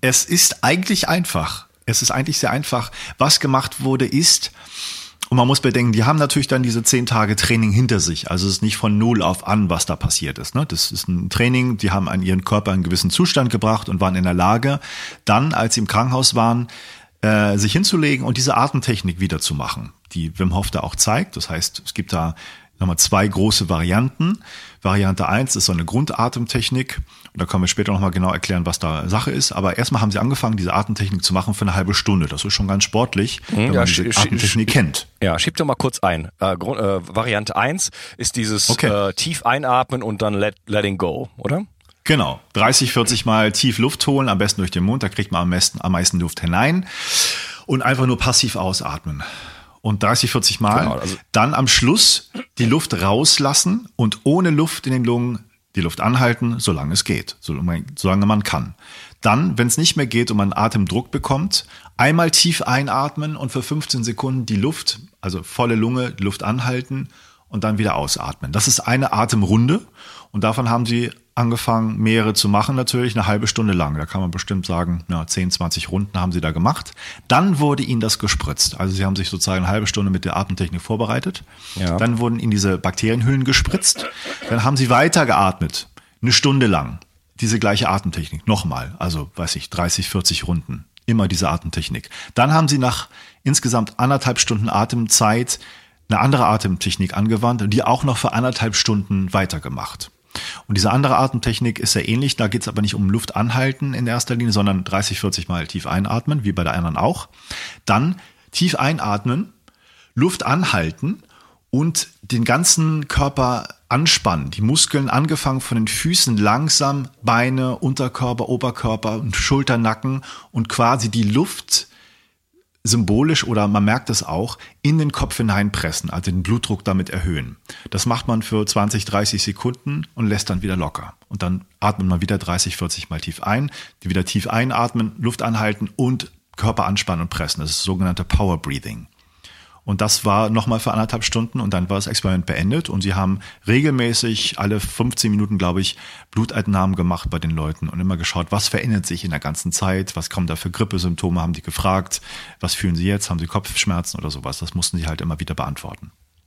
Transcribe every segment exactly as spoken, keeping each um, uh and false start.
Es ist eigentlich einfach. Es ist eigentlich sehr einfach. Was gemacht wurde, ist, und man muss bedenken, die haben natürlich dann diese zehn Tage Training hinter sich. Also es ist nicht von null auf an, was da passiert ist. Ne? Das ist ein Training, die haben an ihren Körper einen gewissen Zustand gebracht und waren in der Lage, dann, als sie im Krankenhaus waren, äh, sich hinzulegen und diese Atemtechnik wieder zu machen, die Wim Hof da auch zeigt. Das heißt, es gibt da nochmal zwei große Varianten. Variante eins ist so eine Grundatemtechnik. Und da können wir später nochmal genau erklären, was da Sache ist. Aber erstmal haben sie angefangen, diese Atemtechnik zu machen für eine halbe Stunde. Das ist schon ganz sportlich, mhm, wenn man ja, diese Atemtechnik kennt. Ja, schieb doch mal kurz ein. Äh, Grund, äh, Variante eins ist dieses okay. äh, tief einatmen und dann let, letting go, oder? Genau. dreißig, vierzig Mal tief Luft holen, am besten durch den Mund. Da kriegt man am meisten, am meisten Luft hinein. Und einfach nur passiv ausatmen. Und dreißig, vierzig Mal. Genau, also dann am Schluss die Luft rauslassen und ohne Luft in den Lungen die Luft anhalten, solange es geht, solange man kann. Dann, wenn es nicht mehr geht und man Atemdruck bekommt, einmal tief einatmen und für fünfzehn Sekunden die Luft, also volle Lunge, die Luft anhalten und dann wieder ausatmen. Das ist eine Atemrunde und davon haben sie angefangen, mehrere zu machen, natürlich eine halbe Stunde lang. Da kann man bestimmt sagen, ja, zehn, zwanzig Runden haben sie da gemacht. Dann wurde ihnen das gespritzt. Also sie haben sich sozusagen eine halbe Stunde mit der Atemtechnik vorbereitet. Ja. Dann wurden ihnen diese Bakterienhüllen gespritzt. Dann haben sie weiter geatmet, eine Stunde lang. Diese gleiche Atemtechnik, nochmal. Also, weiß ich, dreißig, vierzig Runden. Immer diese Atemtechnik. Dann haben sie nach insgesamt anderthalb Stunden Atemzeit eine andere Atemtechnik angewandt und die auch noch für anderthalb Stunden weitergemacht. Und diese andere Atemtechnik ist sehr ähnlich, da geht es aber nicht um Luft anhalten in erster Linie, sondern dreißig, vierzig Mal tief einatmen, wie bei der anderen auch. Dann tief einatmen, Luft anhalten und den ganzen Körper anspannen. Die Muskeln angefangen von den Füßen langsam, Beine, Unterkörper, Oberkörper und Schulternacken und quasi die Luft symbolisch oder man merkt es auch, in den Kopf hineinpressen, also den Blutdruck damit erhöhen. Das macht man für zwanzig, dreißig Sekunden und lässt dann wieder locker. Und dann atmet man wieder dreißig, vierzig Mal tief ein, wieder tief einatmen, Luft anhalten und Körper anspannen und pressen. Das ist das sogenannte Power Breathing. Und das war nochmal für anderthalb Stunden und dann war das Experiment beendet und sie haben regelmäßig alle fünfzehn Minuten, glaube ich, Blutentnahmen gemacht bei den Leuten und immer geschaut, was verändert sich in der ganzen Zeit, was kommen da für Grippesymptome, haben die gefragt, was fühlen sie jetzt, haben sie Kopfschmerzen oder sowas, das mussten sie halt immer wieder beantworten.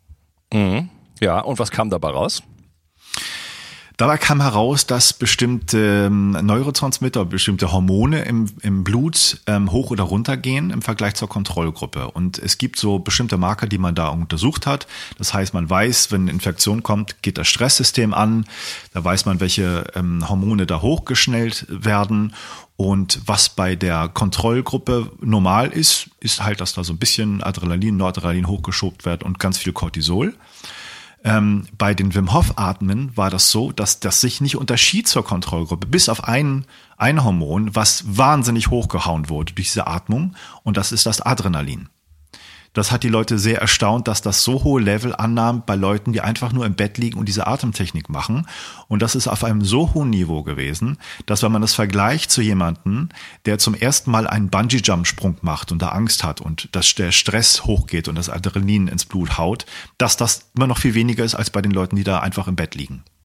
Mhm. Ja, und was kam dabei raus? Dabei kam heraus, dass bestimmte Neurotransmitter, bestimmte Hormone im, im Blut ähm, hoch oder runter gehen im Vergleich zur Kontrollgruppe. Und es gibt so bestimmte Marker, die man da untersucht hat. Das heißt, man weiß, wenn eine Infektion kommt, geht das Stresssystem an. Da weiß man, welche ähm, Hormone da hochgeschnellt werden. Und was bei der Kontrollgruppe normal ist, ist halt, dass da so ein bisschen Adrenalin, Noradrenalin hochgeschoben wird und ganz viel Cortisol. Ähm, bei den Wim Hof Atmen war das so, dass das sich nicht unterschied zur Kontrollgruppe, bis auf ein, ein Hormon, was wahnsinnig hochgehauen wurde durch diese Atmung, und das ist das Adrenalin. Das hat die Leute sehr erstaunt, dass das so hohe Level annahm bei Leuten, die einfach nur im Bett liegen und diese Atemtechnik machen. Und das ist auf einem so hohen Niveau gewesen, dass wenn man das vergleicht zu jemandem, der zum ersten Mal einen Bungee-Jump-Sprung macht und da Angst hat und dass der Stress hochgeht und das Adrenalin ins Blut haut, dass das immer noch viel weniger ist als bei den Leuten, die da einfach im Bett liegen.